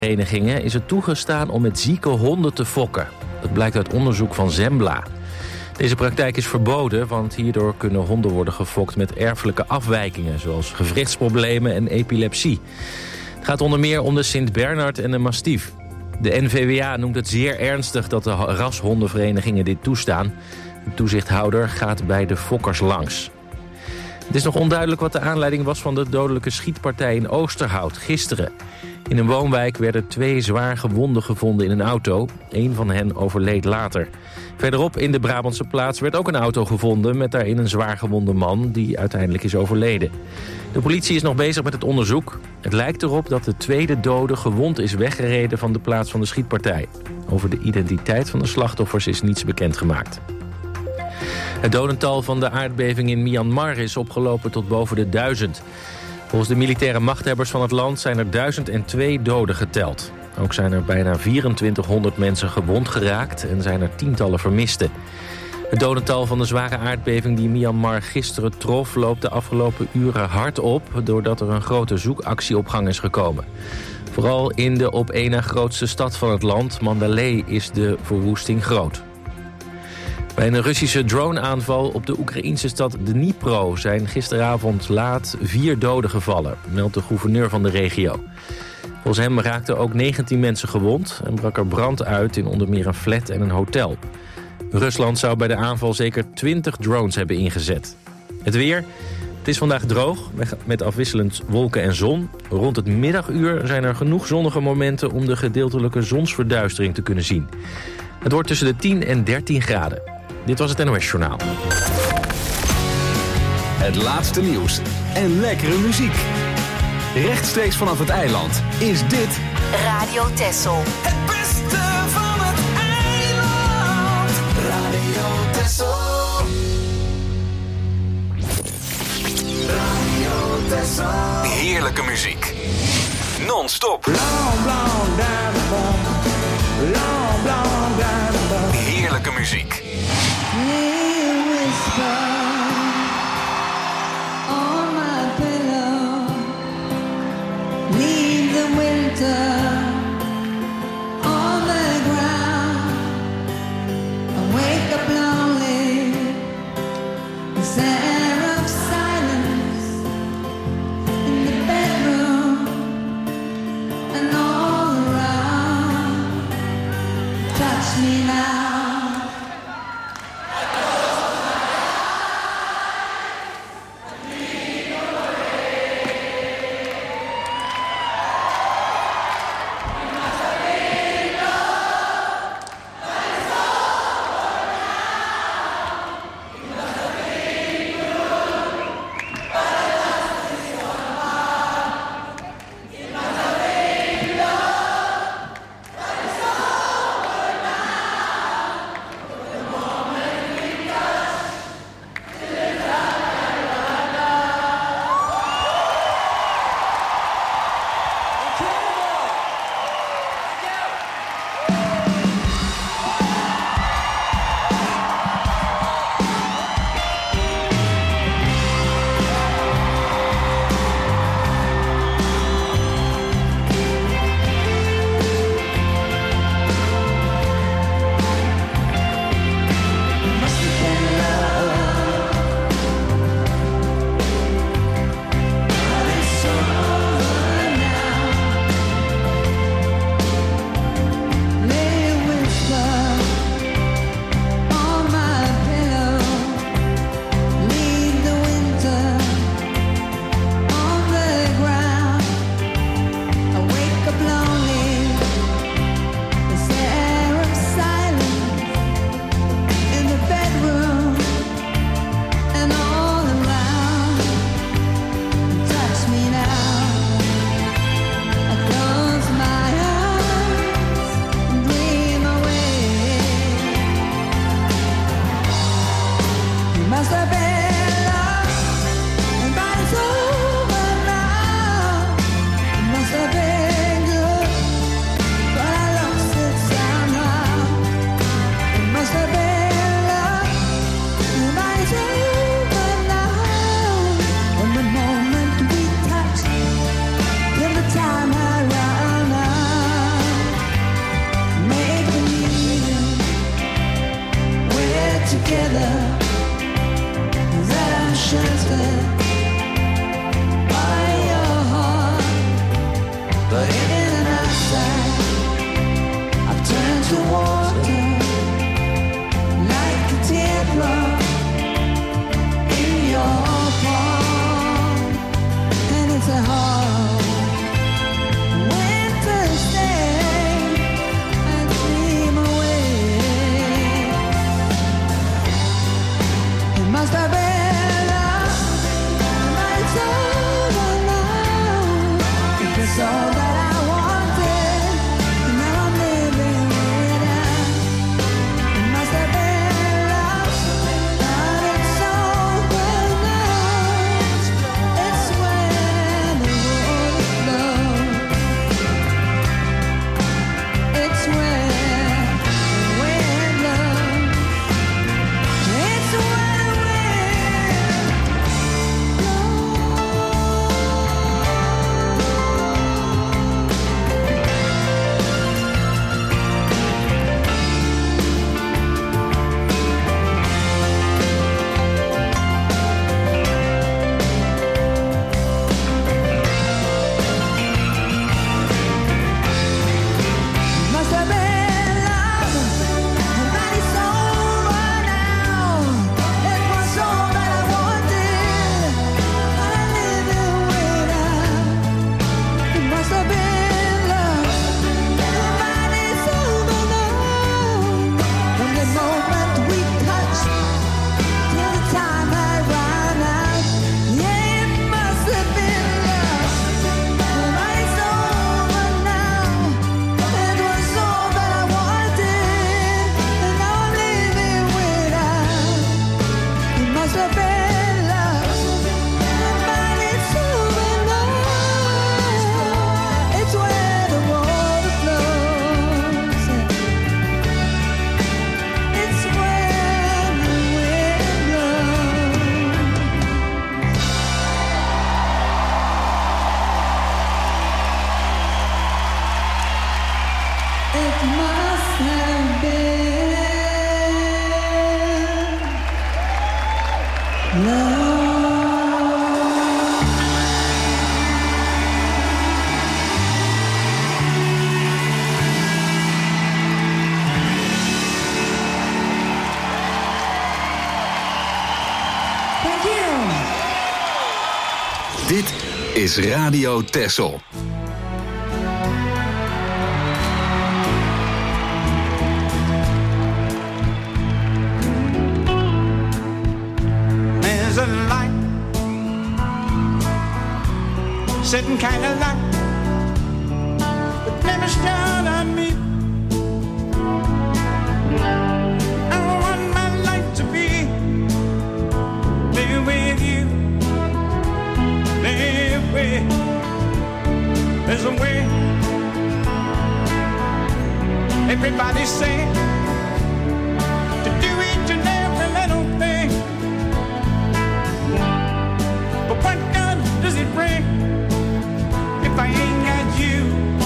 verenigingen is het toegestaan om met zieke honden te fokken. Dat blijkt uit onderzoek van Zembla. Deze praktijk is verboden, want hierdoor kunnen honden worden gefokt met erfelijke afwijkingen, zoals gewrichtsproblemen en epilepsie. Het gaat onder meer om de Sint-Bernard en de Mastief. De NVWA noemt het zeer ernstig dat de rashondenverenigingen dit toestaan. De toezichthouder gaat bij de fokkers langs. Het is nog onduidelijk wat de aanleiding was van de dodelijke schietpartij in Oosterhout gisteren. In een woonwijk werden 2 zwaar gewonden gevonden in een auto. 1 van hen overleed later. Verderop in de Brabantse plaats werd ook een auto gevonden met daarin een zwaar gewonde man die uiteindelijk is overleden. De politie is nog bezig met het onderzoek. Het lijkt erop dat de tweede dode gewond is weggereden van de plaats van de schietpartij. Over de identiteit van de slachtoffers is niets bekendgemaakt. Het dodental van de aardbeving in Myanmar is opgelopen tot boven de 1000. Volgens de militaire machthebbers van het land zijn er 1002 doden geteld. Ook zijn er bijna 2400 mensen gewond geraakt en zijn er tientallen vermisten. Het dodental van de zware aardbeving die Myanmar gisteren trof loopt de afgelopen uren hard op, doordat er een grote zoekactie op gang is gekomen. Vooral in de op één na grootste stad van het land, Mandalay, is de verwoesting groot. Bij een Russische droneaanval op de Oekraïnse stad Dnipro zijn gisteravond laat 4 doden gevallen, meldt de gouverneur van de regio. Volgens hem raakten ook 19 mensen gewond en brak er brand uit in onder meer een flat en een hotel. Rusland zou bij de aanval zeker 20 drones hebben ingezet. Het weer. Het is vandaag droog, met afwisselend wolken en zon. Rond het middaguur zijn er genoeg zonnige momenten om de gedeeltelijke zonsverduistering te kunnen zien. Het wordt tussen de 10 en 13 graden. Dit was het NOS Journaal. Het laatste nieuws en lekkere muziek. Rechtstreeks vanaf het eiland is dit Radio Texel. Het beste van het eiland. Radio Texel. Radio Texel. heerlijke muziek. Non-stop. Heerlijke muziek. must have been love. Thank you. Dit is Radio Texel. There's a light sitting kind of light, but never shone on me. I want my life to be there with you. There with, there's a way. Everybody say to do each and every little thing. But what good does it bring if I ain't got you?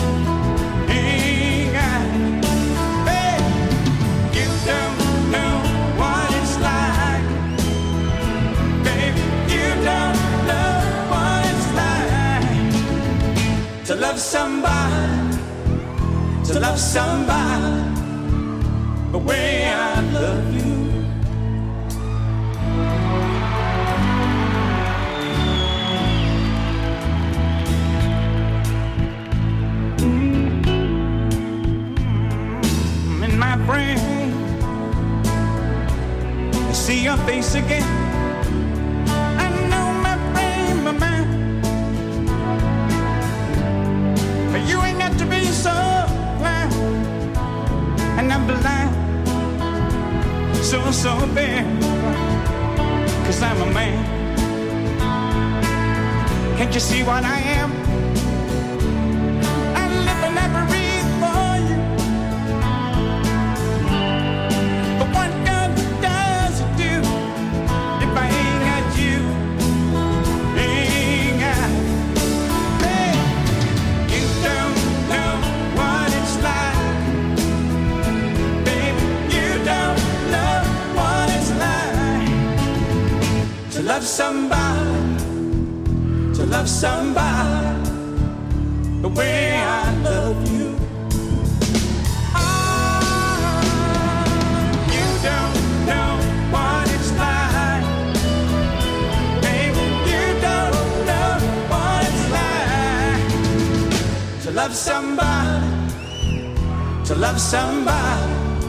Ain't got, hey, you don't know what it's like, baby. You don't know what it's like to love somebody, to love somebody the way I love you. In my brain, I see your face again. I know my brain, my mind, but you ain't got to be so blind. And I'm blind, so bad, 'cause I'm a man. Can't you see what I am? I live and I breathe for you. But what good does it do if I ain't got you? Ain't got, hey, you don't know what it's like, baby. You don't know what it's like to love somebody, to love somebody the way I love you. Oh, you don't know what it's like, baby. You don't know what it's like to love somebody, to love somebody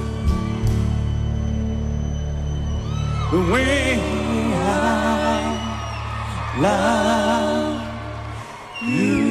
the way I love you.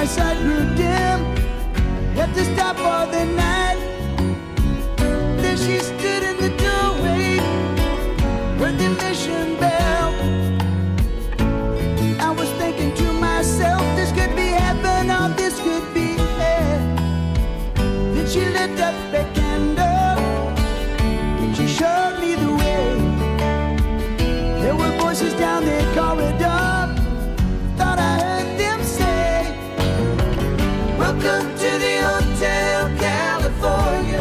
sight grew dim. Had to stop for the night. Then she stood in the doorway, heard the mission bell. I was thinking to myself, this could be heaven or this could be hell. Then she lit up a candle and she showed me the way. There were voices down the corridor, thought I heard them say, welcome to the Hotel California.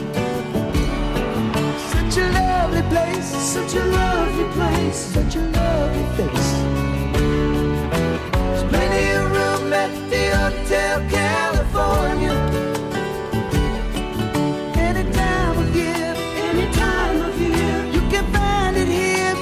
Such a lovely place, such a lovely place, such a lovely face. There's plenty of room at the Hotel California. Any time of year, you can find it here.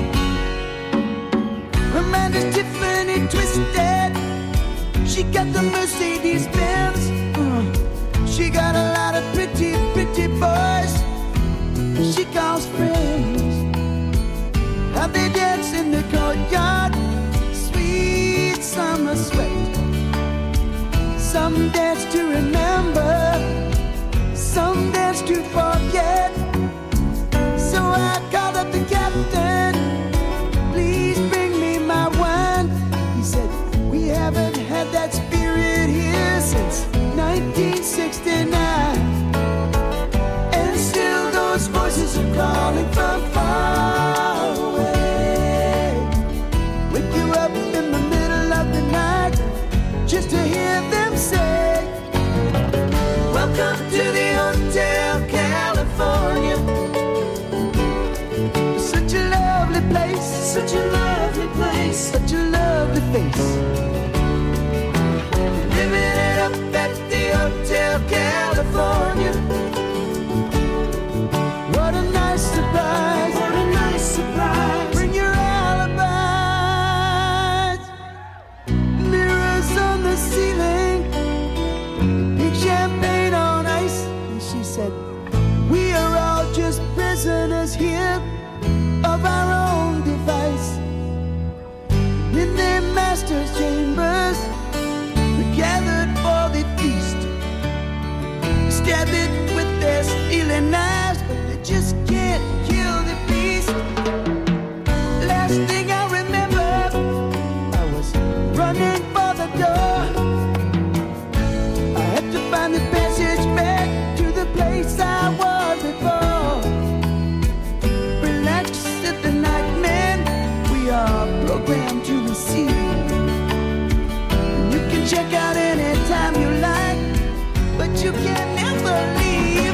Amanda's Tiffany twisted. She got the Mercedes Benz. She got a lot of pretty, pretty boys she calls friends. How they dance in the courtyard, sweet summer sweat. Some dance to remember, some dance to forget. So I called up the captain, please bring me my wine. He said, we haven't had that spirit here since 1969. And still those voices are calling from far away. Wake you up in the middle of the night just to hear them say, welcome to the Hotel California. Such a lovely place, such a lovely place, such a lovely face. Living it up at the Hotel California. What a nice surprise, what a nice surprise. Bring your alibis. Mirrors on the ceiling, pink champagne on ice. And she said, we are all just prisoners here of our own device. In their master's chambers, we gathered for the feast. Stab it with their stealing knives, but they just can't kill the beast. Last thing I remember, I was running for the door. I had to find the passage back to the place I was before. Relax, said the nightman, we are programmed to receive. You can check out anytime you like, but you can never leave.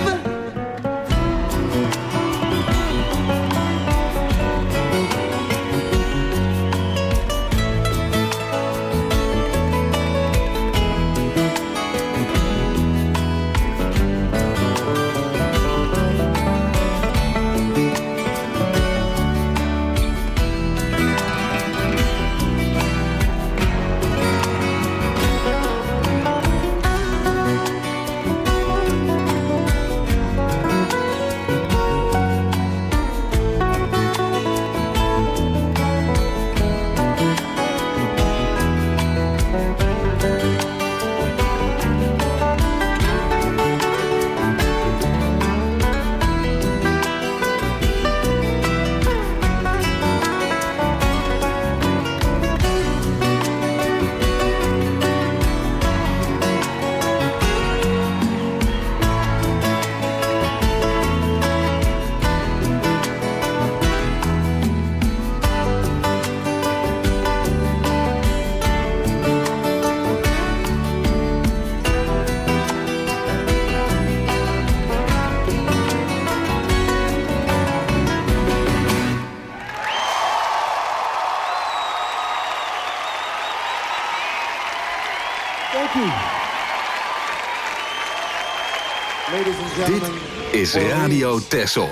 Dit is Radio Texel.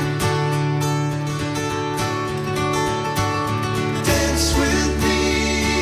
Dance with me.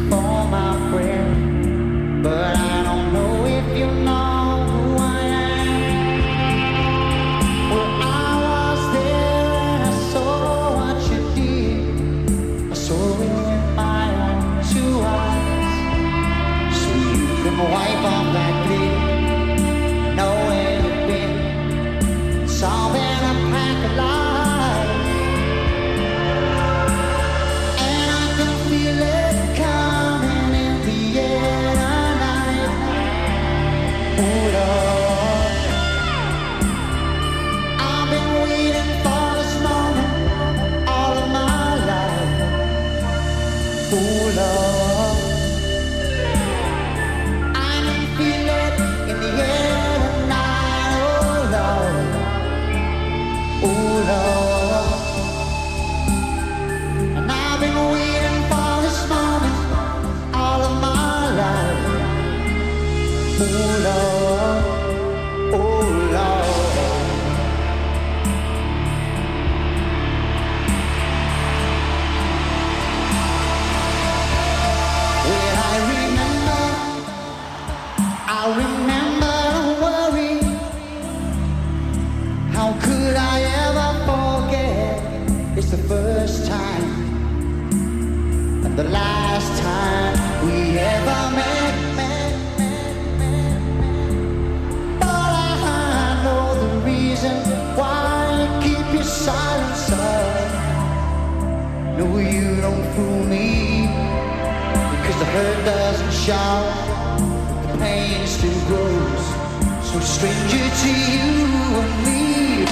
for my friend, but I don't know if you know who I am. Well, I was there and I saw what you did. I saw it in my own 2 eyes. So you can wipe off that glitter, know where you've been, solving a pack of lies. And I can feel it coming in the air tonight. Oh Lord, I've been waiting for this moment all of my life. Oh Lord, I can feel it in the air tonight. Oh Lord, oh Lord, and I've been waiting for this moment all of my life. Oh Lord, oh Lord. Well, I remember the worry. How could I ever forget? It's the first time and the last time we ever met. But I know the reason why you keep your silence up. No, you don't fool me, because the hurt doesn't show, the pain still grows. So stranger to you and me.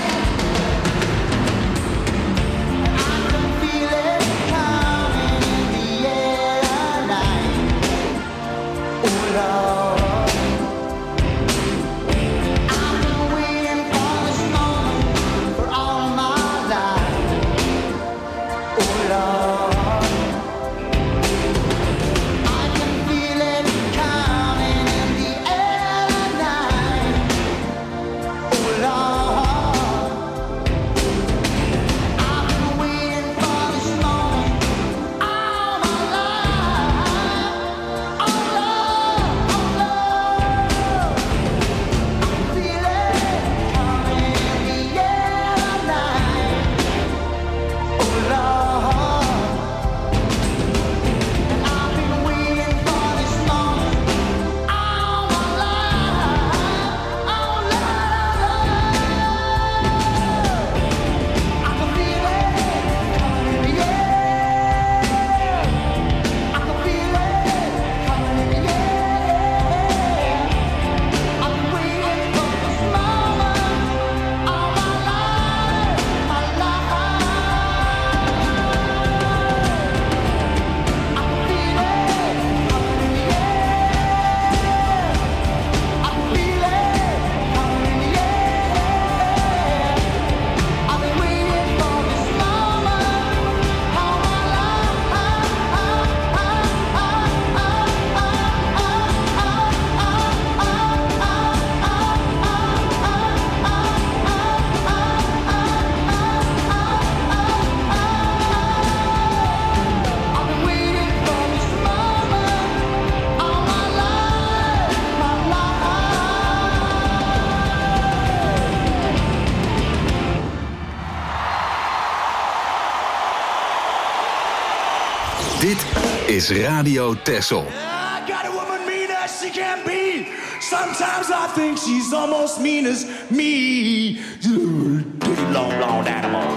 I can feel it coming in the air tonight. Oh Lord, I've been waiting for this moment for all of my life. Oh Lord, I can feel it coming in the air tonight. Oh Lord, I've been waiting for this moment all my life. Oh Lord, oh Lord, I feel it coming in the air tonight. Oh Lord, and I've been waiting for this moment all my life. Oh Lord, I can feel it coming in the air. I can feel it coming in the air. I've been waiting for this moment all my life, my life. I can feel it coming in the air. I can feel it coming in the air. I've been waiting for this moment all my Dit is Radio Texel. I got a woman mean as she can be. Sometimes I think she's almost mean as me. Long, long animal.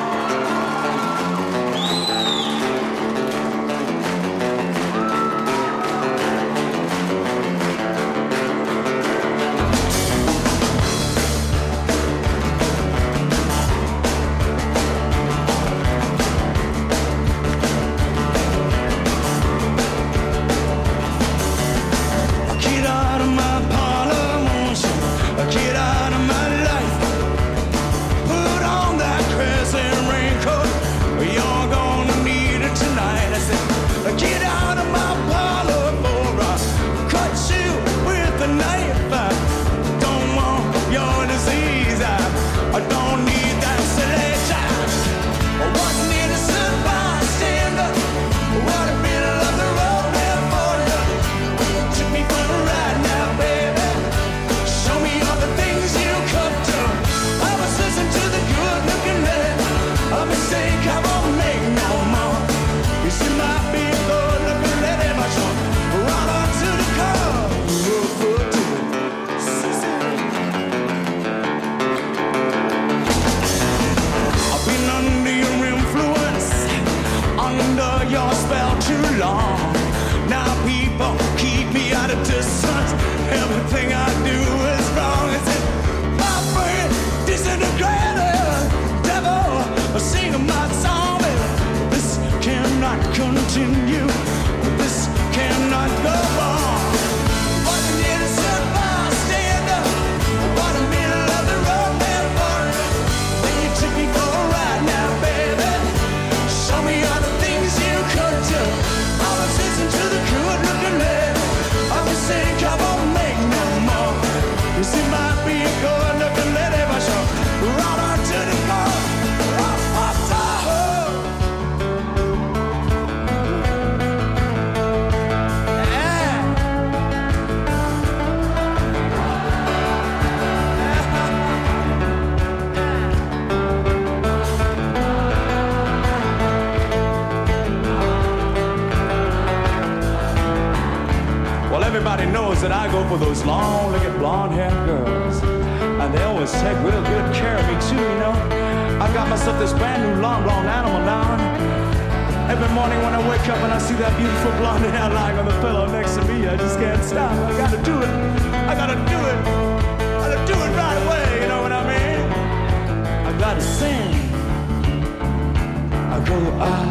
Get out of my parlor, won't you? Get out of my life. Put on that crescent continue. This cannot go on. What an innocent bystander. What a middle of the road man for. Then you took me for a ride now, baby. Show me all the things you could do. I was listening to the good looking lady. I was saying, come on, make no more. You see, might be a good looking lady, but sure, right on to the car. Everybody knows that I go for those long-legged blonde-haired girls, and they always take real good care of me too, you know. I got myself this brand new long blonde animal now, and every morning when I wake up and I see that beautiful blonde hair lying on the pillow next to me, I just can't stop. I gotta do it. I gotta do it. I gotta do it right away, you know what I mean? I gotta sing. I go,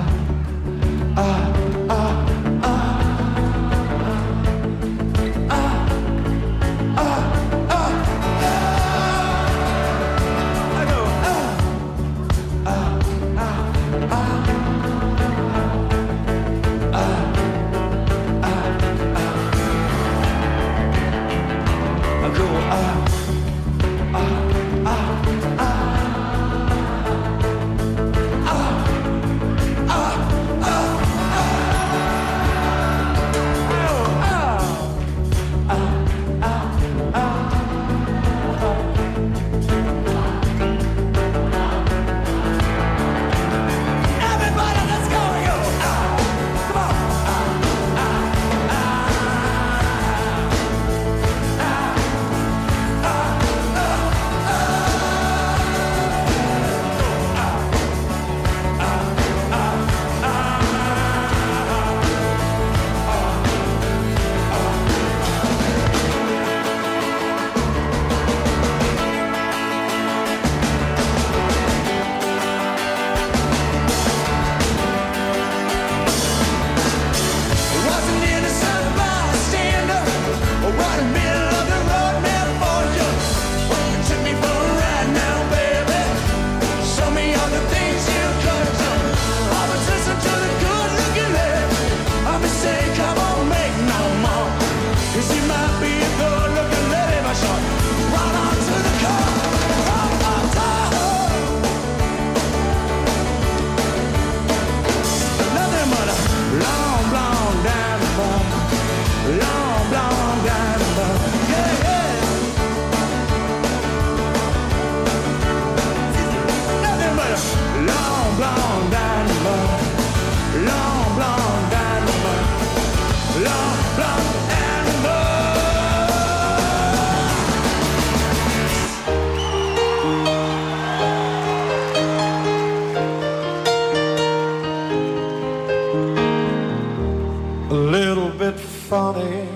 funny,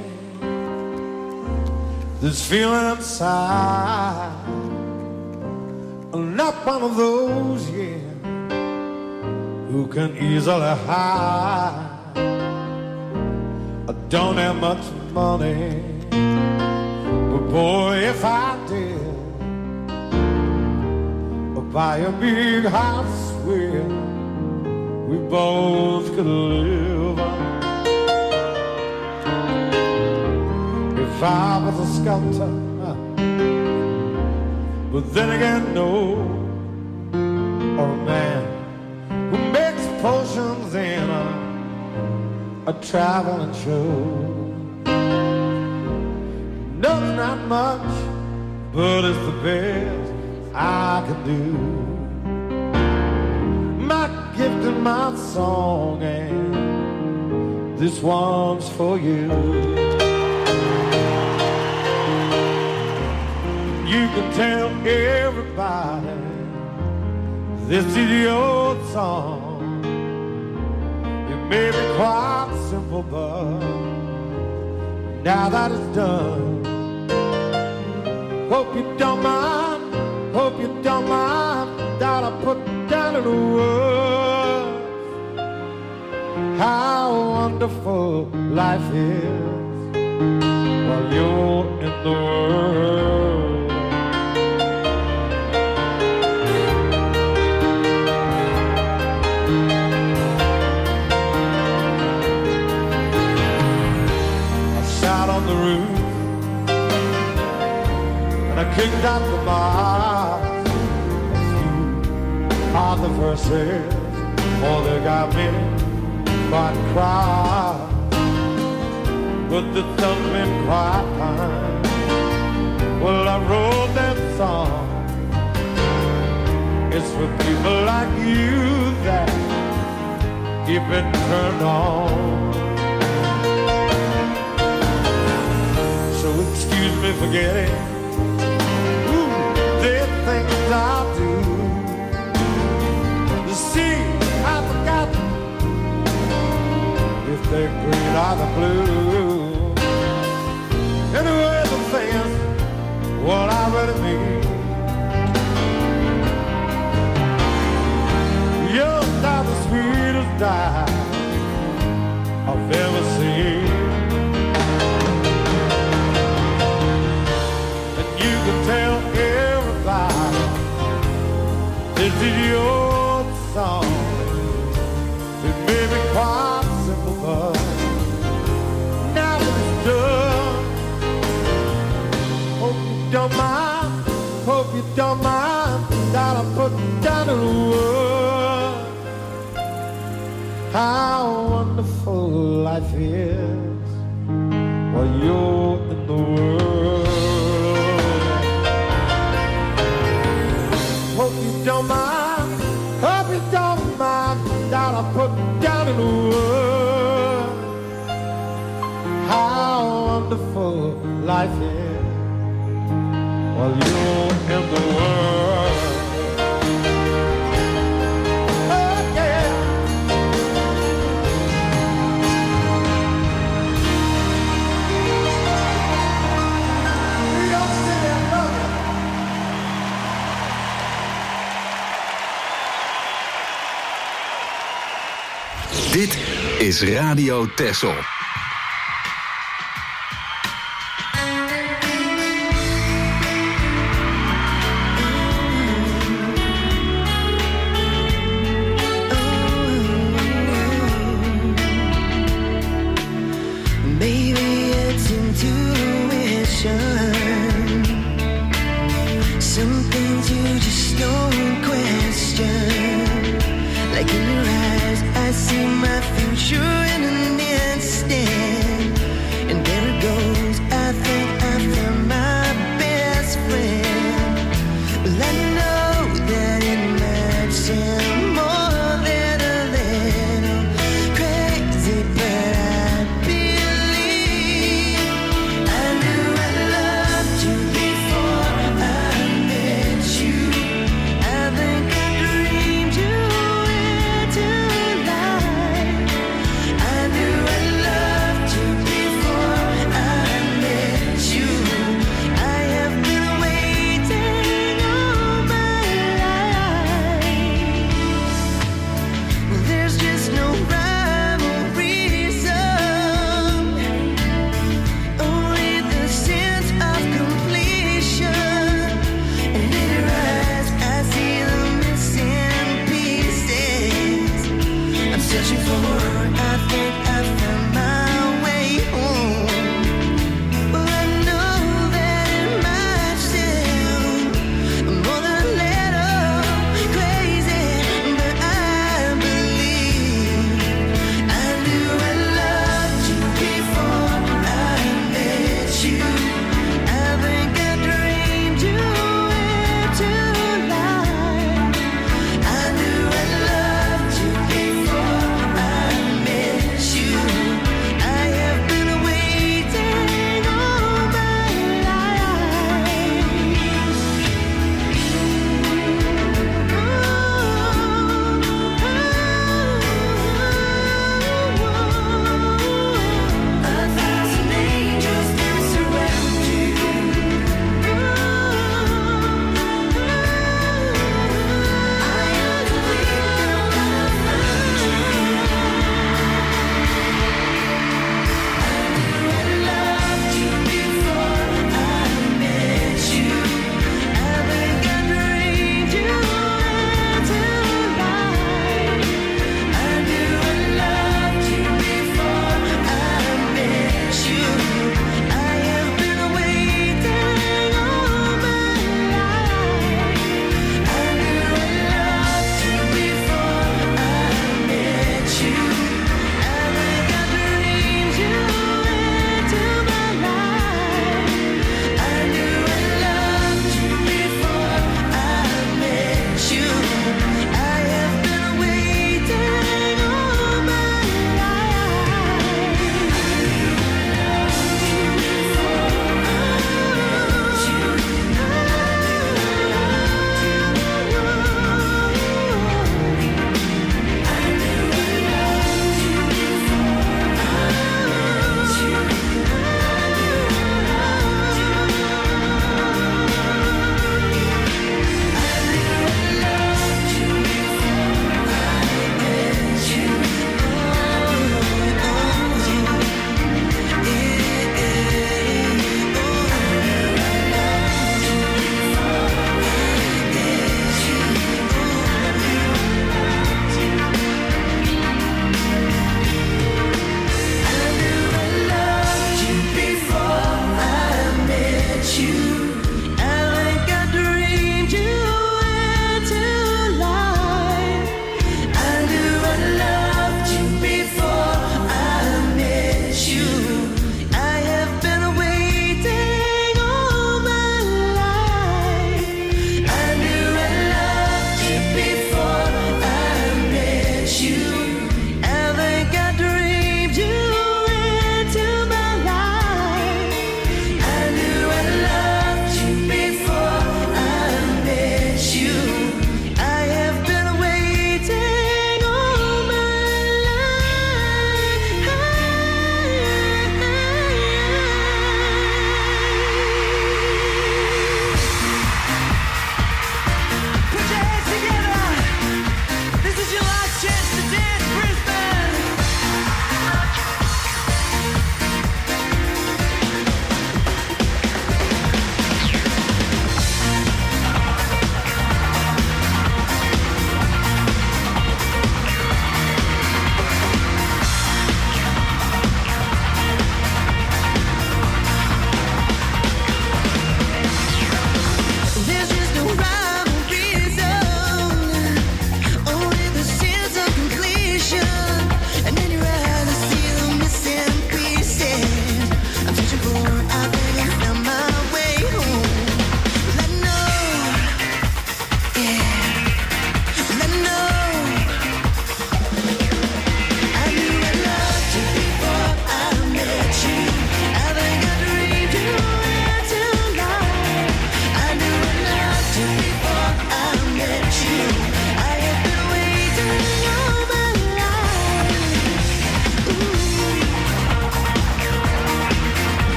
this feeling inside. I'm not one of those, yeah, who can easily hide. I don't have much money, but boy, if I did, I'd buy a big house where we both could live. If I was a sculptor, but then again, no, or a man who makes potions in a traveling show. No, not much, but it's the best I can do. My gift and my song, and this one's for you. You can tell everybody this is your song. It may be quite simple, but now that it's done, hope you don't mind, hope you don't mind that I put down in the words wonderful life is while you're in the world. I sat on the roof and I kicked out the bars. Are the verses, oh, they got me quite cry, but the thumping quiet time. Well, I wrote that song. It's for people like you that keep it turned on. So excuse me for getting the things I do. See, I've forgotten if they're green or the blue. Anyway, the thing is what I really mean. You're not the sweetest dime I've ever seen. And you can tell everybody this is your song. It may be quite simple, but now that it's done, hope you don't mind, hope you don't mind that I put down in the word how wonderful life is while you're in the world. Hope you don't mind, hope you don't mind that I put down in the world how wonderful life is while you're in the world. Oh yeah. New York City, I love you. Dit is Radio Texel. Baby, it's intuition. Some things you just don't question. Like in your eyes, I see my future in an instant. And there it goes, I think I found my best friend. Well, I know that it might sound more than a little crazy, but I believe I knew I loved you before I met you. I think I dreamed you into life. I knew I loved you before I met you. I have been waiting all my life. Well, there's just no rhyme or reason, only the sense of completion. And in your eyes, I see the missing pieces I'm searching for. I think I found my way home. Well, I know that it might sound more than a little crazy, but I believe I knew I loved you before I met you. I think I dreamed you into life. I knew I loved you before I met you.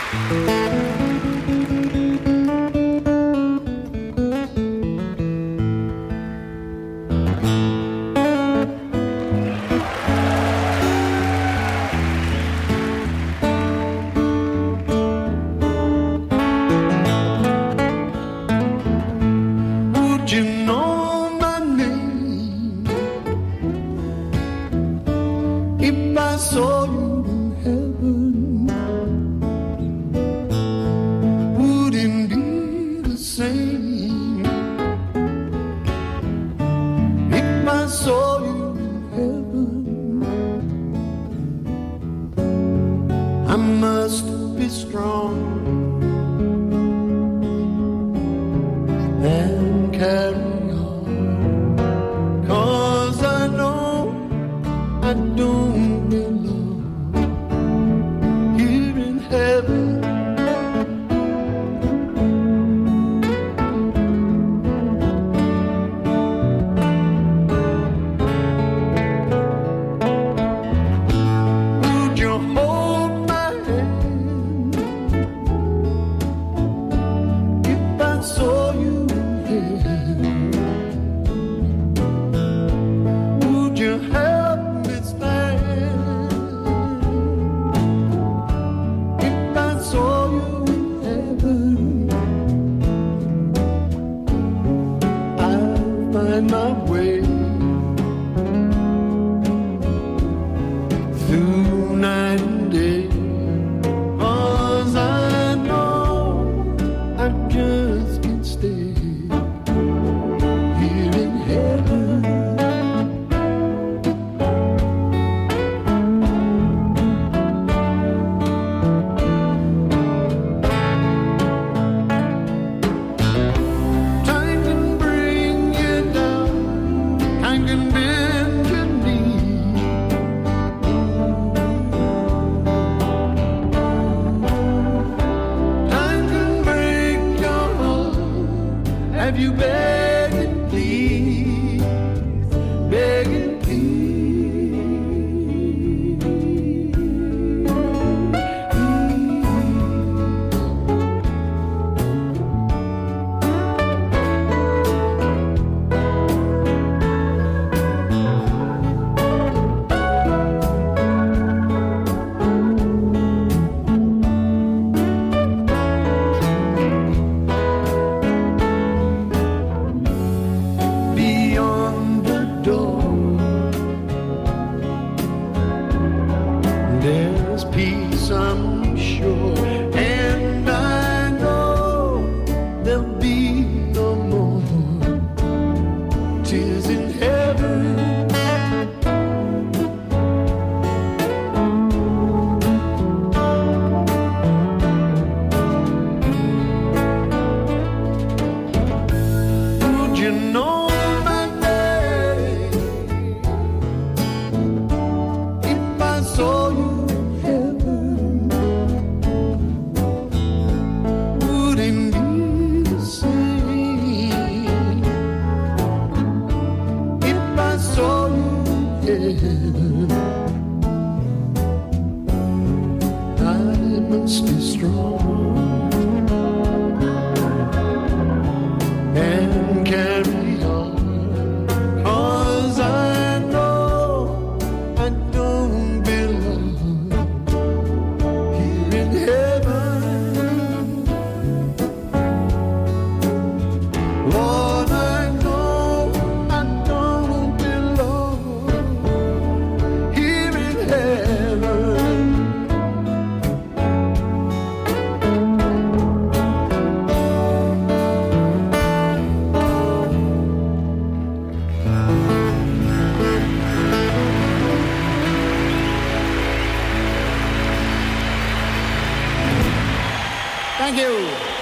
Thank you.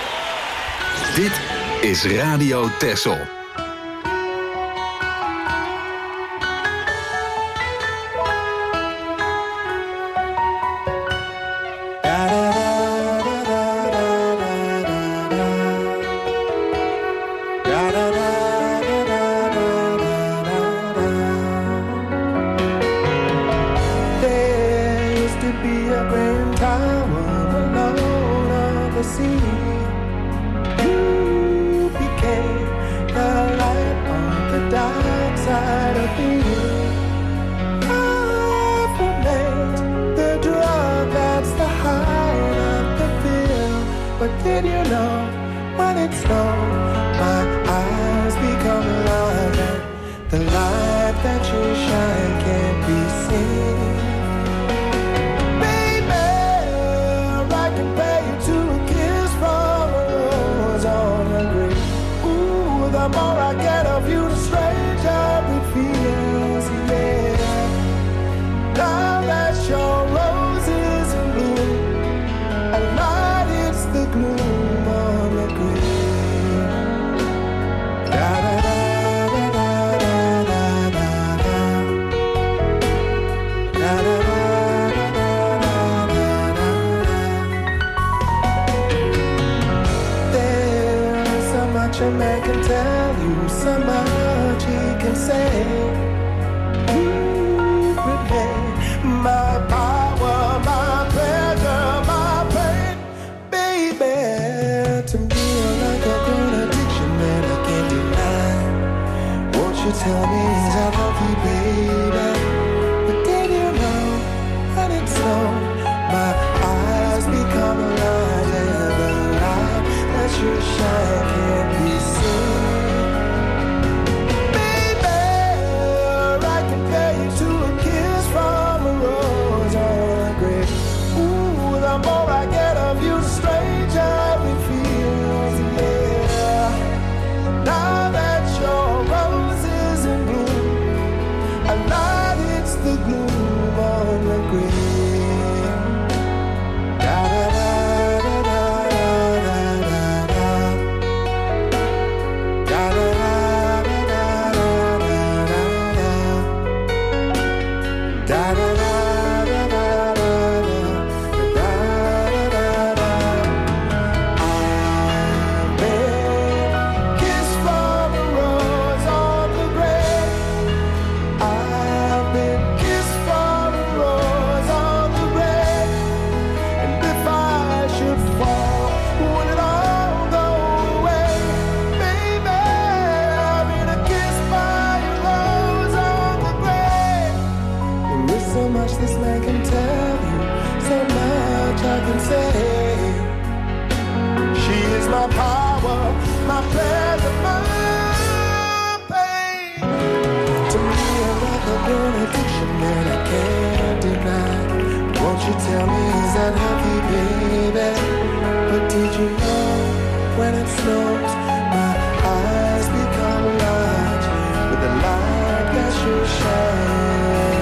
Dit is Radio Texel. There used to be a grand tower alone. the sea. You became the light on the dark side of me. I've remained the drug that's the high of the feel. But did you know when it snowed, my eyes become larger? The light that you shine can't be seen. Baby, I can pay you to a kiss from a rose on the grave. Ooh, the more I get of you, the stranger it feels, yeah. Now that your rose is in bloom, at night it's the gloom on the grave. There's so much a man can tell you, so much he can say. You remain my power, my pleasure, my pain. Baby, to me you're like a good addiction that I can't deny. Won't you tell me is that healthy, baby? But did you know that it's so? My eyes become larger, the light that you shine can't be seen. Baby, I compare you to a kiss from a rose on a grave. Ooh, the more I get of you, the stranger it feels, yeah. Now that your rose is in bloom, at night it's the gloom on the grave. This man can tell you so much I can say. She is my power, my pleasure, my pain. To me, I'm like a good addiction that I can't deny. Won't you tell me is that healthy, baby? But did you know when it snows, my eyes become large with the light that you shine?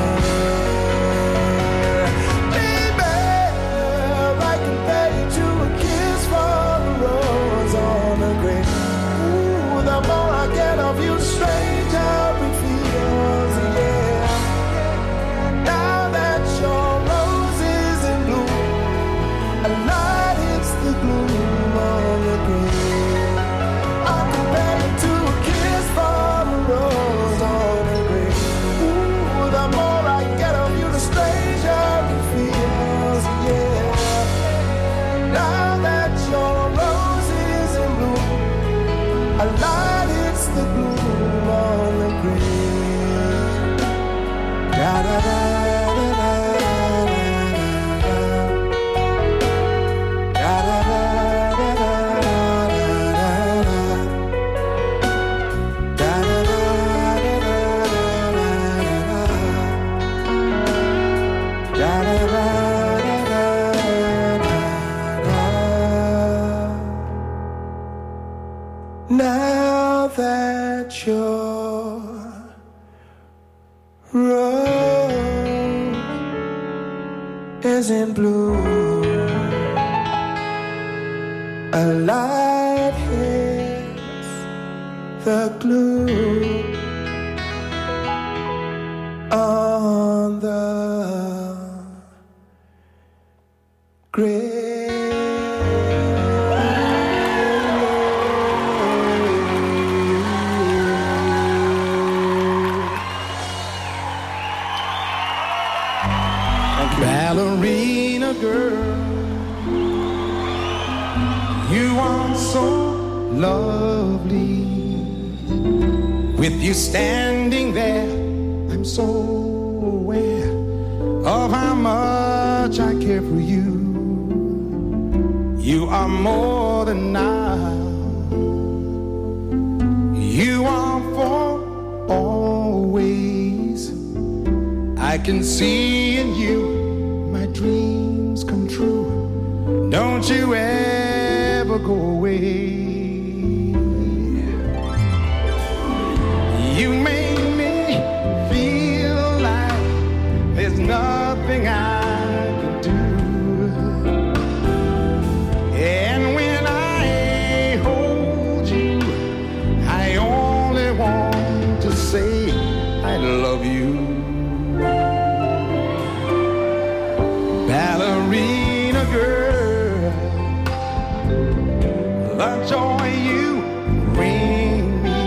The more I get of you, the stranger it feels, yeah. Now that your rose is in bloom, at night it's the gloom on the grave. I compare it to a kiss from a rose on the grave. Ooh, the more I get of you, the stranger it feels, yeah. Now that your rose is in bloom, a light, it's the gloom on the grave. Da da da da da da da da da da da da Now that your rose is in bloom, a light hits the glue on the grave. Ballerina girl, You are so lovely. With you standing there, I'm so aware of how much I care for you. You are more than now. You are for always. I can see in you my dreams come true. Don't you ever go away. You make me feel like there's nothing I can do. And when I hold you, I only want to say I love you. Ballerina girl, the joy you bring me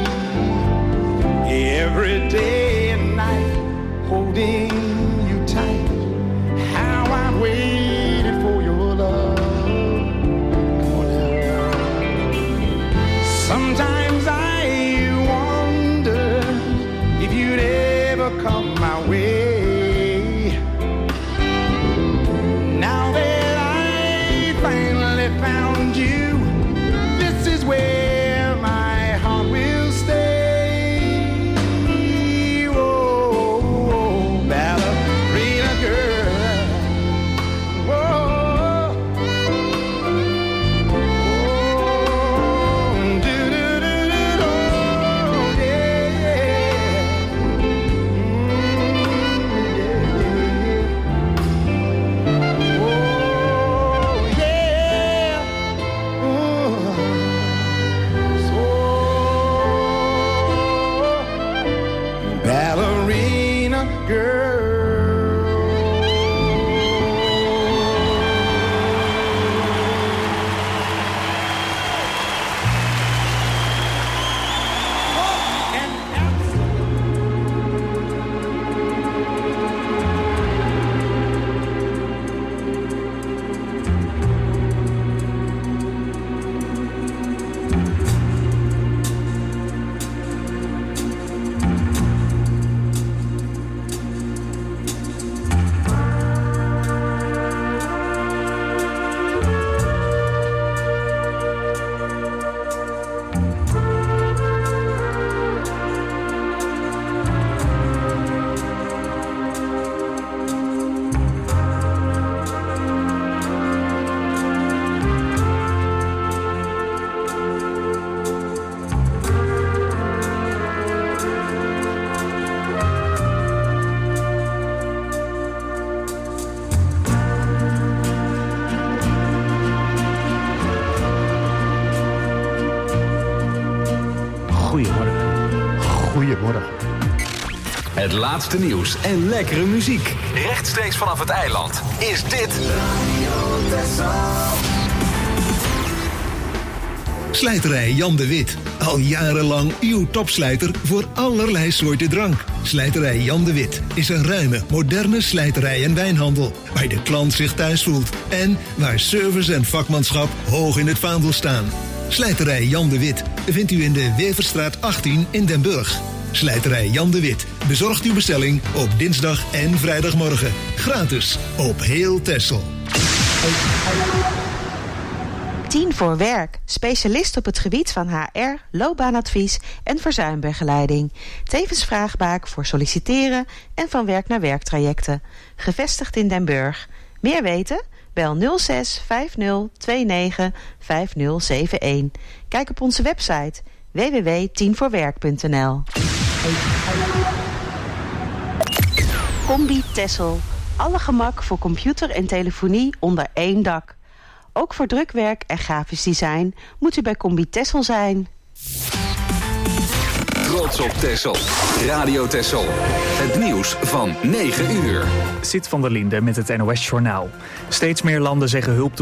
every day and night, holding you tight. How I waited for your love. Come on now. Sometimes I wonder if you'd ever come my way. Now that I finally found you, this is where my heart will stay. Oh, ballerina girl. Oh, do-do-do-do-do, yeah. Oh, yeah. So ballerina girl. Goedemorgen. Het laatste nieuws en lekkere muziek. Rechtstreeks vanaf het eiland is dit Slijterij Jan de Wit. Al jarenlang uw topslijter voor allerlei soorten drank. Slijterij Jan de Wit is een ruime, moderne slijterij en wijnhandel. Waar de klant zich thuis voelt. En waar service en vakmanschap hoog in het vaandel staan. Slijterij Jan de Wit vindt u in de Weverstraat 18 in Den Burg. Slijterij Jan de Wit bezorgt uw bestelling op dinsdag en vrijdagmorgen. Gratis op heel Texel. 10 voor werk. Specialist op het gebied van HR, loopbaanadvies en verzuimbegeleiding. Tevens vraagbaak voor solliciteren en van werk naar werktrajecten. Gevestigd in Den Burg. Meer weten? Bel 06 50 29 5071. Kijk op onze website www.10voorwerk.nl. Combi Texel. Alle gemak voor computer en telefonie onder één dak. Ook voor drukwerk en grafisch design moet u bij Combi Texel zijn. Trots op Texel. Radio Texel. Het nieuws van 9 uur. Sit van der Linde met het NOS Journaal. Steeds meer landen zeggen hulp toe